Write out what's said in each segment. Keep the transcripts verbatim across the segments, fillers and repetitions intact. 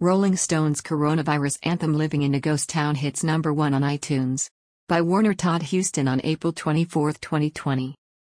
Rolling Stones' coronavirus anthem Living in a Ghost Town hits number one on iTunes. By Warner Todd Huston on April twenty-fourth, twenty twenty.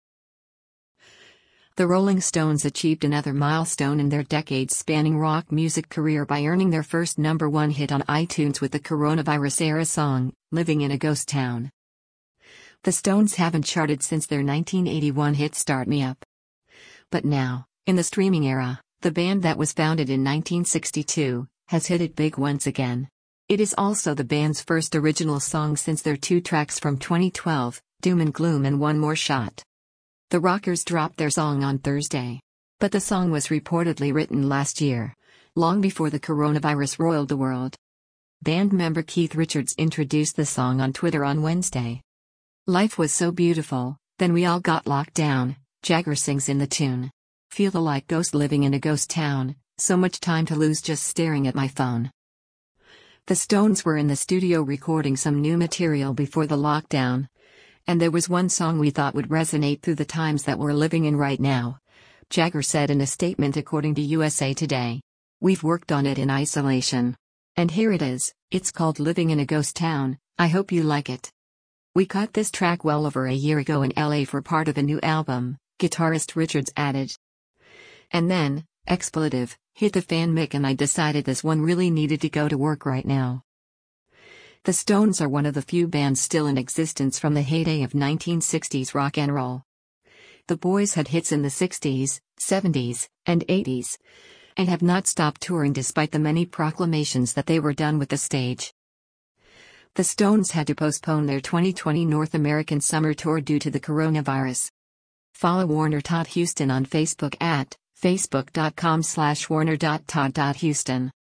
The Rolling Stones achieved another milestone in their decades-spanning rock music career by earning their first number one hit on iTunes with the coronavirus-era song, Living in a Ghost Town. The Stones haven't charted since their nineteen eighty-one hit Start Me Up. But now, in the streaming era, the band that was founded in nineteen sixty-two, has hit it big once again. It is also the band's first original song since their two tracks from twenty twelve, Doom and Gloom and One More Shot. The Rockers dropped their song on Thursday. But the song was reportedly written last year, long before the coronavirus roiled the world. Band member Keith Richards introduced the song on Twitter on Wednesday. Life was so beautiful, then we all got locked down, Jagger sings in the tune. Feel like ghost living in a ghost town, so much time to lose just staring at my phone. The Stones were in the studio recording some new material before the lockdown. And there was one song we thought would resonate through the times that we're living in right now, Jagger said in a statement according to U S A Today. We've worked on it in isolation. And here it is, it's called Living in a Ghost Town, I hope you like it. We cut this track well over a year ago in L A for part of a new album, guitarist Richards added. And then, expletive, hit the fan Mick and I decided this one really needed to go to work right now. The Stones are one of the few bands still in existence from the heyday of nineteen sixties rock and roll. The boys had hits in the sixties, seventies, and eighties, and have not stopped touring despite the many proclamations that they were done with the stage. The Stones had to postpone their twenty twenty North American summer tour due to the coronavirus. Follow Warner Todd Huston on Facebook at facebook dot com slash warner dot todd dot huston.